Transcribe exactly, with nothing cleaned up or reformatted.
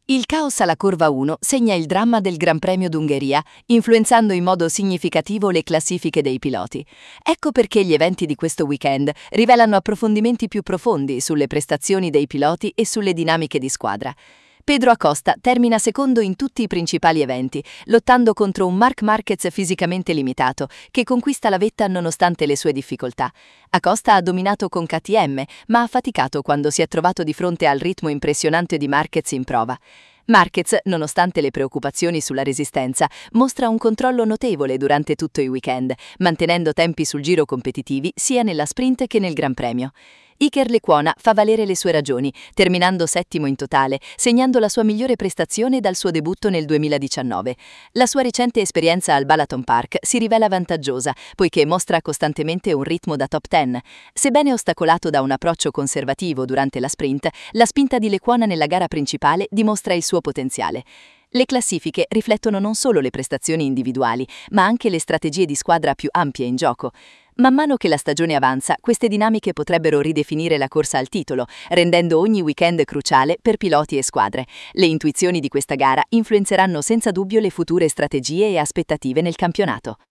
Il caos alla curva uno segna il dramma del Gran Premio d'Ungheria, influenzando in modo significativo le classifiche dei piloti. Ecco perché gli eventi di questo weekend rivelano approfondimenti più profondi sulle prestazioni dei piloti e sulle dinamiche di squadra. Pedro Acosta termina secondo in tutti i principali eventi, lottando contro un Marc Marquez fisicamente limitato, che conquista la vetta nonostante le sue difficoltà. Acosta ha dominato con K T M, ma ha faticato quando si è trovato di fronte al ritmo impressionante di Marquez in prova. Marquez, nonostante le preoccupazioni sulla resistenza, mostra un controllo notevole durante tutto il weekend, mantenendo tempi sul giro competitivi sia nella sprint che nel Gran Premio. Iker Lecuona fa valere le sue ragioni, terminando settimo in totale, segnando la sua migliore prestazione dal suo debutto nel duemiladiciannove. La sua recente esperienza al Balaton Park si rivela vantaggiosa, poiché mostra costantemente un ritmo da top dieci. Sebbene ostacolato da un approccio conservativo durante la sprint, la spinta di Lecuona nella gara principale dimostra il suo potenziale. Le classifiche riflettono non solo le prestazioni individuali, ma anche le strategie di squadra più ampie in gioco. Man mano che la stagione avanza, queste dinamiche potrebbero ridefinire la corsa al titolo, rendendo ogni weekend cruciale per piloti e squadre. Le intuizioni di questa gara influenzeranno senza dubbio le future strategie e aspettative nel campionato.